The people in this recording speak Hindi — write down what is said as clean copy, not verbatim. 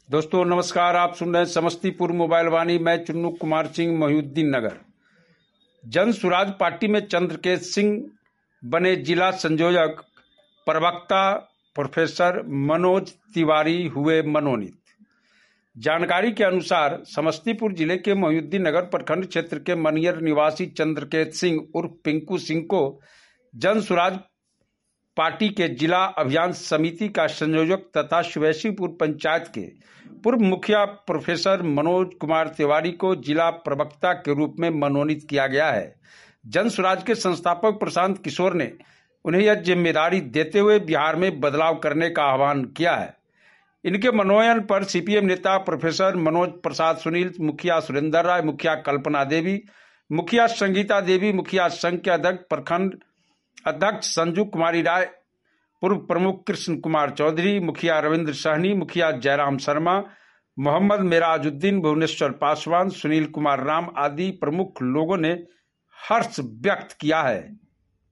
दोस्तों नमस्कार। आप सुन रहे हैं समस्तीपुर मोबाइल वाणी। मैं चुन्नू कुमार सिंह, मोहिउद्दीन नगर। जन सुराज पार्टी में चंद्रकेत सिंह बने जिला संयोजक। प्रवक्ता प्रोफेसर मनोज तिवारी हुए मनोनीत। जानकारी के अनुसार समस्तीपुर जिले के मोहिउद्दीन नगर प्रखंड क्षेत्र के मनियर निवासी चंद्रकेत सिंह उर्फ पिंकू सिंह को जन सुराज पार्टी के जिला अभियान समिति का संयोजक तथा शिवैसीपुर पंचायत के पूर्व मुखिया प्रोफेसर मनोज कुमार तिवारी को जिला प्रवक्ता के रूप में मनोनीत किया गया है। जन सुराज के संस्थापक प्रशांत किशोर ने उन्हें यह जिम्मेदारी देते हुए बिहार में बदलाव करने का आह्वान किया है। इनके मनोनयन पर सीपीएम नेता प्रोफेसर मनोज प्रसाद सुनील, मुखिया सुरेंद्र राय, मुखिया कल्पना देवी, मुखिया संगीता देवी, मुखिया संघ के अध्यक्ष प्रखंड अध्यक्ष संजू कुमारी राय, पूर्व प्रमुख कृष्ण कुमार चौधरी, मुखिया रविंद्र सहनी, मुखिया जयराम शर्मा, मोहम्मद मेराजुद्दीन, भुवनेश्वर पासवान, सुनील कुमार राम आदि प्रमुख लोगों ने हर्ष व्यक्त किया है।